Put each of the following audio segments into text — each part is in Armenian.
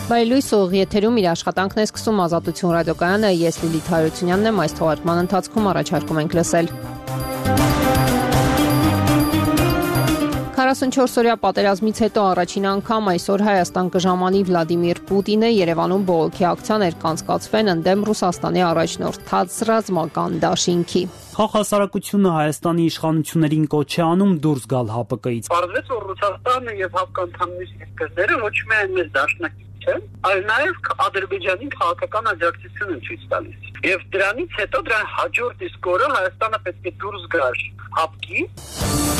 Բայլույս ուղիղ եթերում իր աշխատանքն է սկսում Ազատություն ռադիոկայանը, ես Լիլիթ Հարությունյանն եմ, այս թողարկման ընթացքում առաջարկում ենք լսել 44-օրյա պատերազմից հետո առաջին անգամ այսօր Հայաստան կժամանի Վլադիմիր Պուտինը Երևանում բողոքի ակցիաներ կանցկացվեն ընդդեմ Ռուսաստանի առաջնորդած ռազմական դաշինքի։ Խաղաղասարակությունը Հայաստանի իշխանություններին կոչ է անում դուրս գալ ՀԱՊԿ-ից։ Պարզվեց, որ Ռուսաստանը եւ հապկանդամների երկրները ոչ միայն մեծ դաշնակից չեն, այլ նաեւ Ադրբեջանի քաղաքական աջակցություն են ցույց տալիս։ Եվ դրանից հետո դրա հաջորդ իսկ օրը Հայաստանը պետք է դուրս գար ՀԱՊԿ-ից։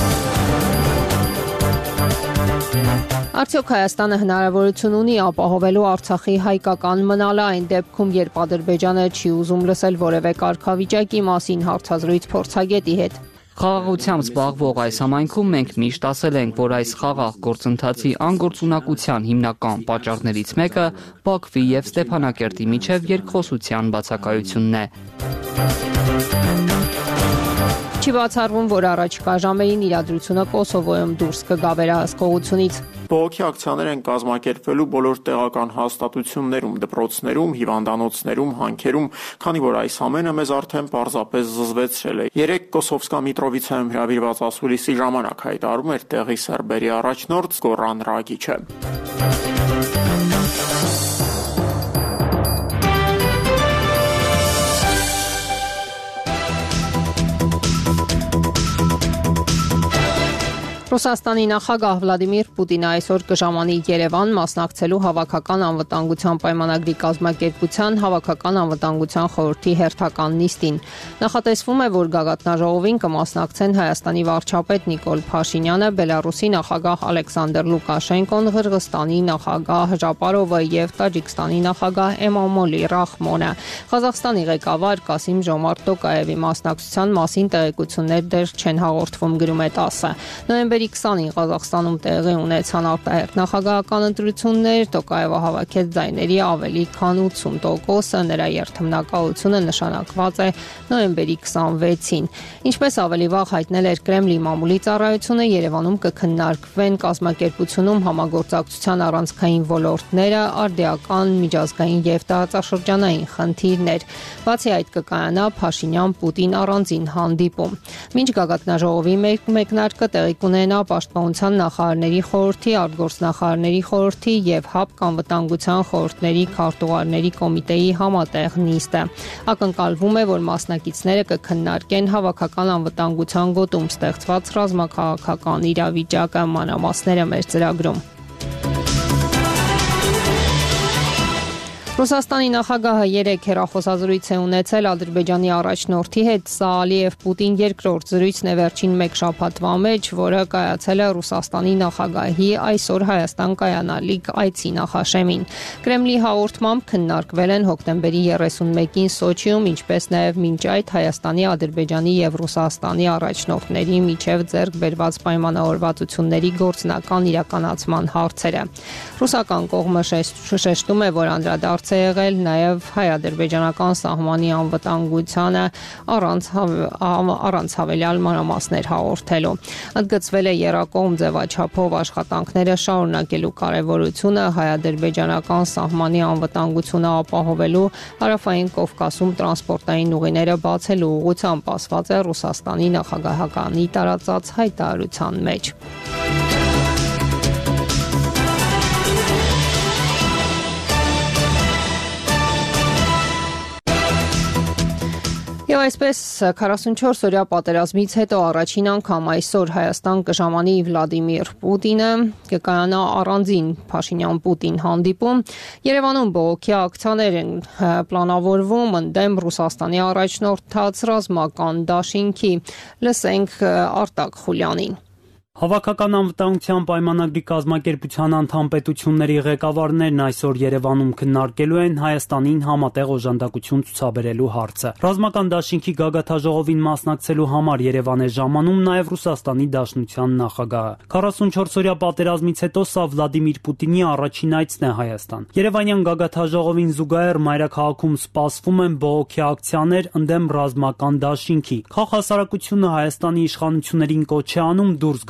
Արդյոք Հայաստանը հնարավորություն ունի ապահովելու Արցախի հայկական մնալը այն դեպքում, երբ Ադրբեջանը չի ուզում լսել որևէ կարգավիճակի մասին հարցազրույց փորձագետի հետ։ Խաղաղությամբ զբաղվող այս համայնքում մենք միշտ ասել ենք, որ այս խաղաղ գործընթացի անգործունակության հիմնական պատճառներից մեկը Բաքվի եւ Ստեփանակերտի միջև երկխոսության բացակայությունն է։ Չի բացառվում, որ առաջիկա ժամերին իրադրությունը Կոսովոյում դուրս կգա վերահսկողությունից։ Բողոքի ակցիաներ են կազմակերպվելու բոլոր տեղական հաստատություններում, դպրոցներում, հիվանդանոցներում, հանքերում, քանի որ այս ամենը մեզ արդեն պարզապես զզվեցրել է։ Երեկ Կոսովսկա Միտրովիցայում հրավիրված ասուլիսի ժամանակ հայտարարում էր տեղի սերբերի առաջնորդ Գորան Ռագիչը։ Ռուսաստանի նախագահ Վլադիմիր Պուտինը այսօր կժամանի Երևան մասնակցելու Հավաքական անվտանգության պայմանագրի կազմակերպության Հավաքական անվտանգության խորհրդի հերթական նիստին։ Նախատեսվում է, որ գագաթնաժողովին կմասնակցեն Հայաստանի վարչապետ Նիկոլ Փաշինյանը, Բելարուսի նախագահ Ալեքսանդր Լուկաշենկոն, Ղրղստանի նախագահ Ժապարովը եւ Տաջիկստանի նախագահ Էմոմոլի Ռախմոնը։ Ղազախստանի ղեկավար Կասիմ Ժոմարտ Տոկաևի մասնակցության մասին տեղեկություններ դեռ չեն հաղորդվում, գրում է ՏԱՍՍ-ը։ Նոյեմբերի 20-ին Ղազախստանում տեղի ունեցան արտահերթ նախագահական ընտրություններ, Տոկաևը հավաքեց ձայների ավելի քան 80%-ը, նրա երթմնակալությունը նշանակված է նոյեմբերի 26-ին։ Ինչպես ավելի վաղ հայտնել էր Կրեմլի մամուլի ծառայությունը, Երևանում կքննարկվեն կազմակերպությունում համագործակցության առանցքային ոլորտները, արդիական, միջազգային եւ տարածաշրջանային խնդիրներ։ Բացի այդ կկայանա Փաշինյան-Պուտին առանձին հանդիպում։ Մինչ գագաթնաժողովի մեկնարկը տեղի կունենա Պաշտպանության նախարարների խորհրդի, արտգործնախարարների խորհրդի եւ ՀԱՊԿ անվտանգության խորհուրդների քարտուղարների կոմիտեի համատեղ նիստը։ Ակնկալվում է, որ մասնակիցները կքննարկեն հավաքական անվտանգության գոտում ստեղծված ռազմաքաղաքական իրավիճակը, մանրամասները մեր ծրագրում։ Ռուսաստանի նախագահը երեկ հեռախոսազրույց է ունեցել Ադրբեջանի առաջնորդի հետ, սա Ալիև-Պուտին երկրորդ զրույցն է վերջին մեկ շաբաթվա մեջ, որը կայացել է Ռուսաստանի նախագահի այսօր Հայաստան կայանալիք այցի նախաշեմին։ Կրեմլի հաղորդմամբ քննարկվել են հոկտեմբերի 31-ին Սոչիում, ինչպես նաև մինչ այդ Հայաստանի, Ադրբեջանի եւ Ռուսաստանի առաջնորդների միջև ձեռք բերված պայմանավորվածությունների գործնական իրականացման հարցերը։ Ռուսական կողմը շեշտում է, որ անդրադարձ է եղել նաև հայ-ադրբեջանական սահմանի անվտանգությանը առանց հավելյալ մանրամասներ հաղորդելու։ Ընդգծվել է եռակողմ ձևաչափով աշխատանքները շարունակելու կարևորությունը, հայ-ադրբեջանական սահմանի անվտանգությունը ապահովելու, Հարավային Կովկասում տրանսպորտային ուղիները բացելու ուղղությամբ ասված է Ռուսաստանի նախագահականի տարածած հայտարարության մեջ։ Եվ այսպես 44-օրյա պատերազմից հետո առաջին անգամ այսօր Հայաստան կժամանի Վլադիմիր Պուտինը, կկայանա առանձին Փաշինյան-Պուտին հանդիպում։ Երևանում բողոքի ակցիաներ են պլանավորվում ընդդեմ Ռուսաստանի առաջնորդած ռազմական դաշինքի։ Լսենք Արտակ Խուլյանին։ Հավաքական անվտանգության պայմանագրի կազմակերպության անդամ պետությունների ղեկավարներն այսօր Երևանում քննարկելու են Հայաստանին համատեղ օժանդակություն ցուցաբերելու հարցը։ Ռազմական դաշինքի գագաթնաժողովին մասնակցելու համար Երևան է ժամանում նաև Ռուսաստանի Դաշնության նախագահը։ 44-օրյա պատերազմից հետո սա Վլադիմիր Պուտինի առաջին այցն է Հայաստան։ Երևանյան գագաթնաժողովին զուգահեռ մայրաքաղաքում սպասվում են բողոքի ակցիաներ ընդդեմ ռազմական դաշինքի։ Խաղաղասարակությունը Հայաստանի իշխանություններին կոչ է անում դուրս գալ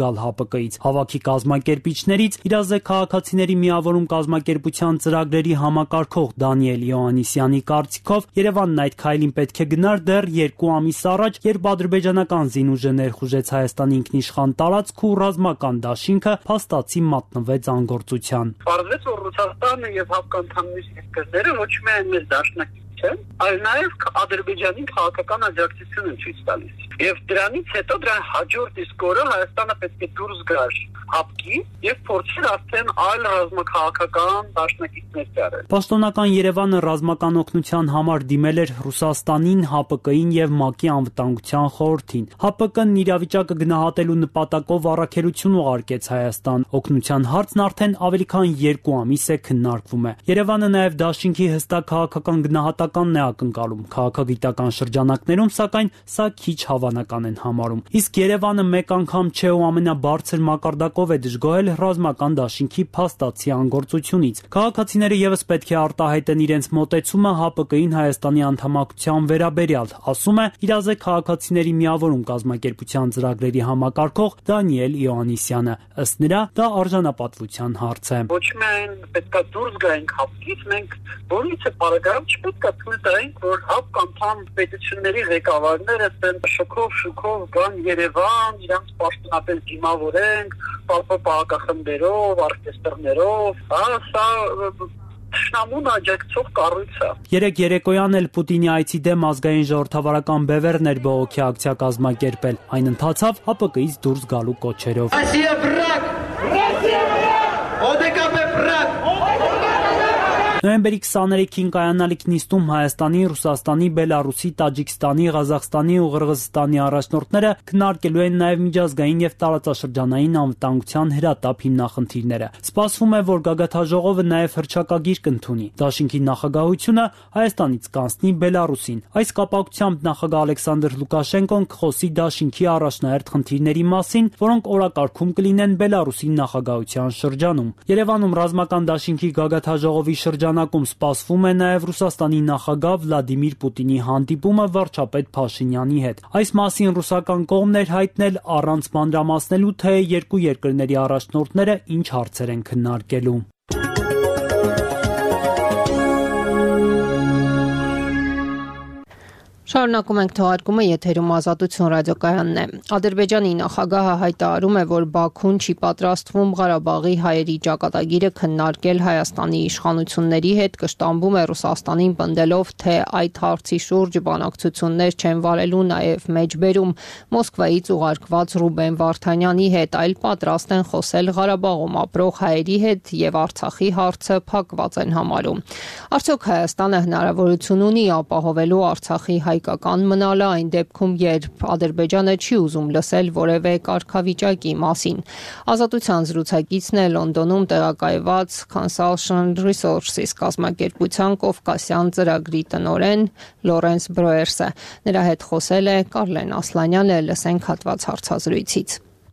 գալ ՀԱՊԿ-ից։ Հավաքի կազմակերպիչներից իրազեկ քաղաքացիների միավորում կազմակերպության ծրագրերի համակարգող Դանիել Իոաննիսյանի կարծիքով Երևանն այդ քայլին պետք է գնար դեռ 2 ամիս առաջ, երբ ադրբեջանական զինուժը ներխուժեց Հայաստանի ինքնիշխան տարածք ու ռազմական դաշինքը փաստացի մատնվեց անգործության։ Պարզվեց, որ Ռուսաստանը եւ հապկանդամնիստ երկրները ոչ միայն մեզ դաշնակից չեն, այլ նաեւ Ադրբեջանի քաղաքական աջակցություն են ցույց տալիս։ Եվ դրանից հետո դրան հաջորդ իսկ օրը Հայաստանը պետք է դուրս գար ՀԱՊԿ-ից եւ փորձեր արդեն այլ ռազմաքաղաքական դաշնակիցներ դարել։ Պաշտոնական Երևանը ռազմական օգնության համար դիմել էր Ռուսաստանին, ՀԱՊԿ-ին եւ ՄԱԿ-ի անվտանգության խորհրդին։ ՀԱՊԿ-ն իրավիճակը գնահատելու նպատակով առաքելություն ուղարկեց Հայաստան։ Օգնության հարցն արդեն ավելի քան 2 ամիս է քննարկվում է։ Երևանը նաեւ դաշինքի հստակ քաղաքական գնահատականն է ակնկալում։ Քաղաքագիտական շրջանակներում, սակայն, սա քիչ հավանական են համարում։ Իսկ Երևանը մեկ անգամ չէ ու ամենաբարձր մակարդակով է դժգոհել ռազմական դաշինքի փաստացի անգործությունից։ Քաղաքացիները եւս պետք է արտահայտեն իրենց մոտեցումը ՀԱՊԿ-ին Հայաստանի անդամակցության վերաբերյալ, ասում է իրազեկ քաղաքացիների միավորում կազմակերպության ծրագրերի համակարգող Դանիել Իոաննիսյանը։ Ըստ նրա, դա արժանապատվության հարց է։ Ոչ միայն պետքա դուրս գայինք ՀԱՊԿ-ից, մենք որից է բարեկամ չպետքա թույլ տայինք, որ ՀԱՊԿ անդամ պետությունների ղեկավարները շքով գան Երևան, իրանց պաշտոնապես դիմավորենք, պահակախմբերով, օրկեստրներով, սա Շնամուն աջակցող կառույց է։ Երեք երեկոյան էլ Պուտինի այցի դեմ ազգային ժողովրդավարական բևեռներ բողոքի ակցիա կազմակերպել։ Այն ընթացավ ՀԱՊԿ-ից դուրս գալու կոչերով։ Նոյեմբերի 23-ին կայանալիք նիստում Հայաստանի, Ռուսաստանի, Բելարուսի, Տաջիկստանի, Ղազախստանի ու Ղրղզստանի առաջնորդները քննարկելու են նաև միջազգային եւ տարածաշրջանային անվտանգության հրատապ հիմնախնդիրները։ Սպասվում է, որ գագաթաժողովը նաև հռչակագիր կընդունի։ Դաշինքի նախագահությունը Հայաստանից կանցնի Բելարուսին։ Այս կապակցությամբ նախագահ Ալեքսանդր Լուկաշենկոն կխոսի դաշինքի առաջնահերթ խնդիրների մասին, որոնք օրակարգում կլինեն Բելարուսի նախագահության շրջանում։ Երևանում ռազմական դաշինքի գագաթաժողովի շրջանակում սպասվում է նաև Ռուսաստանի նախագահ Վլադիմիր Պուտինի հանդիպումը վարչապետ Փաշինյանի հետ։ Այս մասին ռուսական կողմն էր հայտնել առանց մանրամասնելու, թե երկու երկրների առաջնորդները ինչ հարցեր են քննարկելու։ Շարունակում ենք թողարկումը, եթերում Ազատություն ռադիոկայանն է։ Ադրբեջանի նախագահը հայտարարում է, որ Բաքուն չի պատրաստվում Ղարաբաղի հայերի ճակատագիրը քննարկել Հայաստանի իշխանությունների հետ, կշտամբում է Ռուսաստանին պնդելով, թե այդ հարցի շուրջ բանակցություններ չեն վարելու, նաև մեջբերում Մոսկվայից ուղարկված Ռուբեն Վարդանյանի հետ, այլ պատրաստ են խոսել Ղարաբաղում ապրող հայերի հետ եւ Արցախի հարցը փակված են համարում։ Արդյոք Հայաստանը հնարավորություն ունի ապահովելու Արցախի հայկական մնալը այն դեպքում, երբ Ադրբեջանը չի ուզում լսել որևէ կարգավիճակի մասին։ Ազատության զրուցակիցն է Լոնդոնում տեղակայված Consultation Resources կազմակերպության Կովկասյան ծրագրի տնօրեն Լորենս Բրոերսը։ Նրա հետ խոսել է Կարլեն Ասլանյանը, լսենք հատված հարցազրույցից։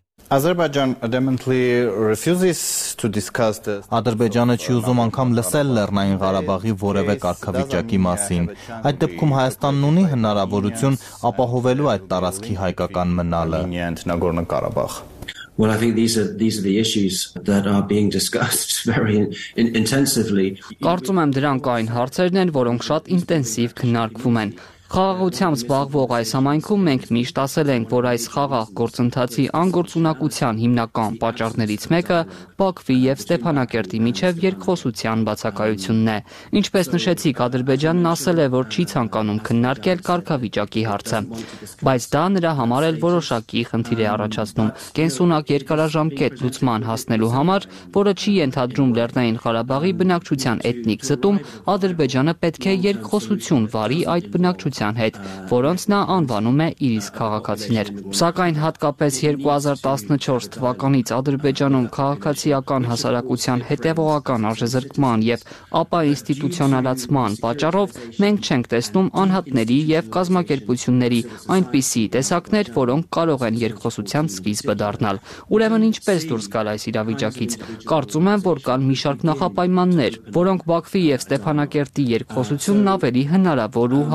Ադրբեջանը չի ուզում անգամ լսել Լեռնային Ղարաբաղի որևէ կարգավիճակի մասին։ Այդ դեպքում Հայաստանն ունի հնարավորություն ապահովելու այդ տարածքի հայկական մնալը։ Well, I think these are the issues that are being discussed very intensively. Կարծում եմ դրանք այն հարցերն են, որոնք շատ ինտենսիվ քննարկվում են։ Խաղաղությամբ զբաղվող այս համայնքում մենք միշտ ասել ենք, որ այս խաղաղ գործընթացի անգործունակության հիմնական պատճառներից մեկը Բաքվի եւ Ստեփանակերտի միջև երկխոսության բացակայությունն է։ Ինչպես նշեցիք, Ադրբեջանն ասել է, որ չի ցանկանում քննարկել կարգավիճակի հարցը, բայց դա նրա համար էլ որոշակի խնդիր է առաջացնում։ Կենսունակ երկարաժամկետ լուծման հասնելու համար, որը չի ենթադրում Լեռնային Ղարաբաղի բնակչության էթնիկ զտում, Ադրբեջանը պետք է երկխոսություն վարի այդ բնակչության հետ, որոնց նա անվանում է իր իսկ քաղաքացիներ։ Սակայն հատկապես 2014 թվականից Ադրբեջանում քաղաքացիական հասարակության հետևողական արժեզրկման եւ ապա ինստիտուցիոնալացման պատճառով մենք չենք տեսնում անհատների եւ կազմակերպությունների այնպիսի տեսակներ, որոնք կարող են երկխոսության սկիզբը դառնալ։ Ուրեմն ինչպես դուրս գալ այս իրավիճակից։ Կարծում եմ, որ կան մի շարք նախապայմաններ, որոնք Բաքվի եւ Ստեփանակերտի երկխոսությունն ավելի հնարավոր ու հավանական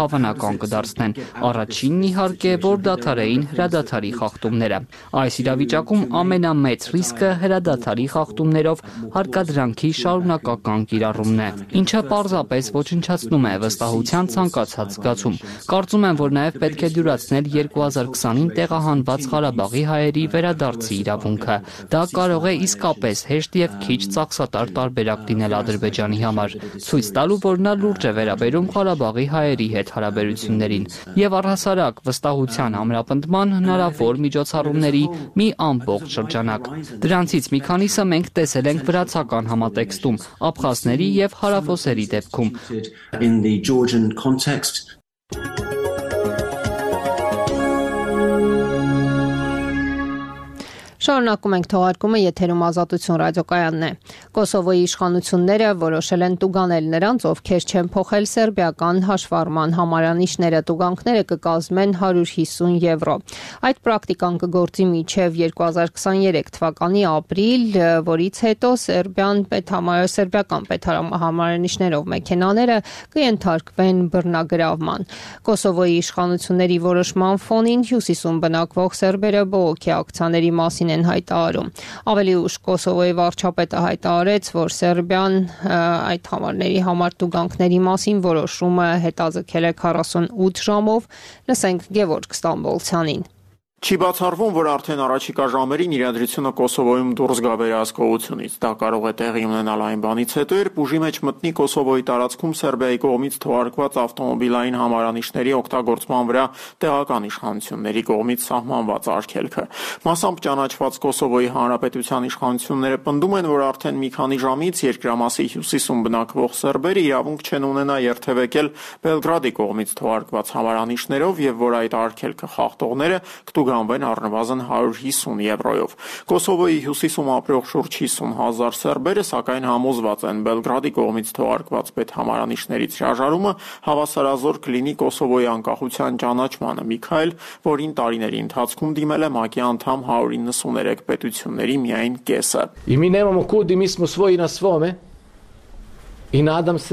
իրավական կդարձնեն։ Առաջինն իհարկե, որ դադարեին հրադադարի խախտումները։ Այս իրավիճակում ամենամեծ ռիսկը հրադադարի խախտումներով հարկադրանքի շարունակական կիրառումն է, ինչը պարզապես ոչնչացնում է վստահության ցանկացած զգացում։ Կարծում եմ, որ նաև պետք է դյուրացնել 2020-ին տեղահանված Ղարաբաղի հայերի վերադարձի իրավունքը։ Դա կարող է իսկապես հեշտ եւ քիչ ծախսատար տարբերակ լինել Ադրբեջանի համար, ցույց տալու, որ նա լուրջ է վերաբերում Ղարաբաղի հայերի հետ հարաբերություններին եւ առհասարակ վստահության ամրապնդման հնարավոր միջոցառումների մի ամբողջ շրջանակ։ Դրանցից մի քանիսը մենք տեսել ենք վրացական համատեքստում, աբխազների եւ հարավոսերի դեպքում։ Շարունակում ենք թողարկումը, եթերում Ազատություն ռադիոկայանն է։ Կոսովոյի իշխանությունները որոշել են տուգանել նրանց, ովքեր չեն փոխել սերբիական հաշվառման համարանիշները, տուգանքները կկազմեն 150 եվրո։ Այդ պրակտիկան կգործի մինչև 2023 թվականի ապրիլ, որից հետո սերբիական պետհամարանիշներով մեքենաները կենթարկվեն բռնագրավման։ Կոսովոյի իշխանությունների որոշման ֆոնին հյուսիսում բնակվող սերբերը բողոքի ակցիաների մասին են հայտարարում։ Ավելի ուշ Կոսովոյի վարչապետը հայտարարեց, որ Սերբիան այդ համարների համար տուգանքների մասին որոշումը հետաձգել է 48 ժամով։ Լսենք Գևորգ Ստամբոլցյանին։ Չի բացառվում, որ արդեն առաջիկա ժամերին իրադրությունը Կոսովոյում դուրս գա վերահսկողությունից։ Դա կարող է տեղի ունենալ այն բանից հետո, երբ ուժի մեջ մտնի Կոսովոյի տարածքում Սերբիայի կողմից թողարկված ավտոմոբիլային համարանիշների օգտագործման վրա տեղական իշխանությունների կողմից սահմանված արգելքը։ Մասամբ ճանաչված Կոսովոյի հանրապետության իշխանությունները պնդում են, որ արդեն մի քանի ժամից երկրամասի հյուսիսում բնակվող սերբերը իրավունք չեն ունենա երթևեկել Բելգրադի կողմից թողարկված համարանիշներով եւ որ այդ արգելքը խախտողները կտուգանվեն առնվազն 150 եվրոյով։ Կոսովոյի հյուսիսում ապրող շուրջ 50,000 սերբերը սակայն համոզված են Բելգրադի կողմից թողարկված պետհամարանիշներից հրաժարումը հավասարազոր կլինի Կոսովոյի անկախության ճանաչմանը։ Միքայել, որին տարիների ընթացքում դիմել է ՄԱԿ-ի անդամ 193 պետությունների միայն կեսը։ И мы немamo куди, мы smo svoji na svome. И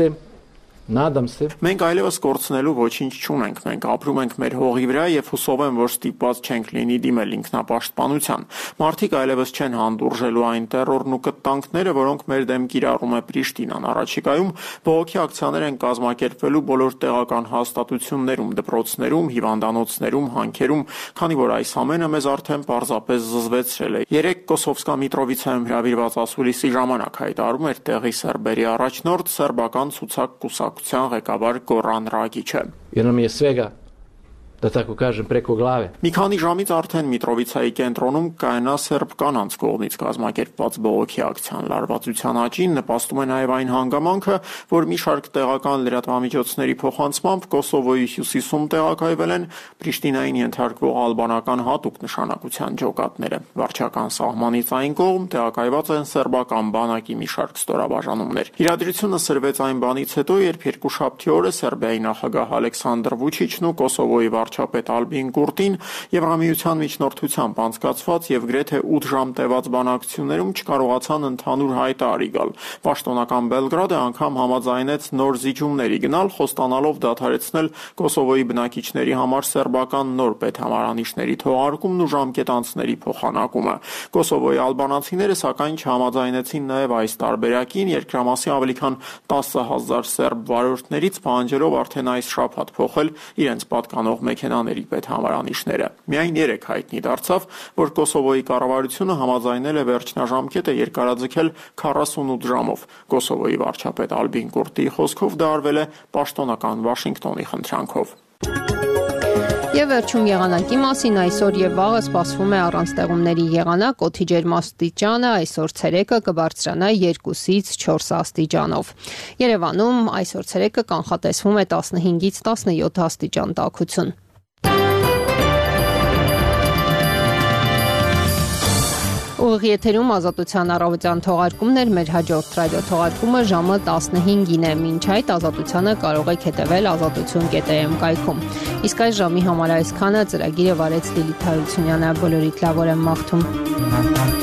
Nadam se. Մենք այլևս կորցնելու ոչինչ չունենք, մենք ապրում ենք մեր հողի վրա եւ հուսով եմ, որ ստիպված չենք լինի դիմել ինքնապաշտպանության։ Մարդիկ այլևս չեն հանդուրժելու այն տերորն ու կտանքները, որոնք մեր դեմ կիրառում է Պրիշտինան։ Առաջիկայում բողոքի ակցիաներ են կազմակերպվելու բոլոր տեղական հաստատություններում, դպրոցներում, հիվանդանոցներում, հանքերում, քանի որ այս ամենը մեզ արդեն պարզապես զզվեցրել է։ Երեք Կոսովսկա Միտրովիցայում հրավիրված ասուլիսի ժամանակ հայտարարում էր տեղի սերբերի առաջնորդ սերբական ցուցակ կուսակցության ղեկավար Գորան Ռագիչը։ Jer nam je svega, da tako kažem, preko glave. Մի քանի ժամից արդեն Միտրովիցայի կենտրոնում կայանա սերբ կանանց կողմից կազմակերպված բողոքի ակցիան։ Լարվածության աճին նպաստում է նաև այն հանգամանքը, որ մի շարք տեղական լրատվամիջոցների փոխանցմամբ Կոսովոյի հյուսիսում տեղակայվել են Պրիշտինային ենթարկվող ալբանական հատուկ նշանակության ջոկատները։ Վարչական սահմանից այն կողմ տեղակայված են սերբական բանակի մի շարք ստորաբաժանումներ։ Իրադրությունը սրվեց այն բանից հետո, երբ երկուշաբթի օրը Սերբիայի նախագահ Ալեքսանդր Վուչիչն ու Կոսովոյի վարչապետ Ալբին Կուրտին Եվրամիության միջնորդությամբ անցկացված եւ գրեթե 8 ժամ տևած բանակցություններում չկարողացան ընդհանուր հայտարարի գալ։ Պաշտոնական Բելգրադը անգամ համաձայնեց նոր զիջումների գնալ, խոստանալով դադարեցնել Կոսովոյի բնակիչների համար սերբական նոր պետհամարանիշների թողարկումն ու ժամկետանցների փոխանակումը։ Կոսովոյի ալբանացիները սակայն չհամաձայնեցին նաեւ այս տարբերակին, երկրամասի ավելի քան 10,000 սերբ վարորդներից պահանջելով արդեն այս շաբաթ փոխել իրենց պատկանող մեքենաների պետհամարանիշները։ Միայն 3 հայտնի դարձավ, որ Կոսովոյի կառավարությունը համաձայնել է վերջնաժամկետը երկարաձգել 48 ժամով։ Կոսովոյի վարչապետ Ալբին Կուրտիի խոսքով դա արվել է պաշտոնական Վաշինգտոնի խնդրանքով։ Եվ վերջում եղանակի մասին այսօր եւ վաղը սպասվում է առանց տեղումների եղանակ, օդի ջերմաստիճանը այսօր ցերեկը կբարձրանա 2-ից 4 աստիճանով։ Երևանում այսօր ցերեկը կանխատեսվում է 15-ից 17 աստիճան տաքություն։ Ուղիղ եթերում Ազատության առավոտյան թողարկումներ, մեր հաջորդ ռադիո թողարկումը ժամը 15-ին է։ Մինչ այդ Ազատությանը կարող եք հետևել azatutun.am կայքում։ Իսկ այս ժամի համար այսքանը, ծրագիրը վարեց Լիլիթ Հարությունյանը, բոլորիդ լավ օր եմ մաղթում։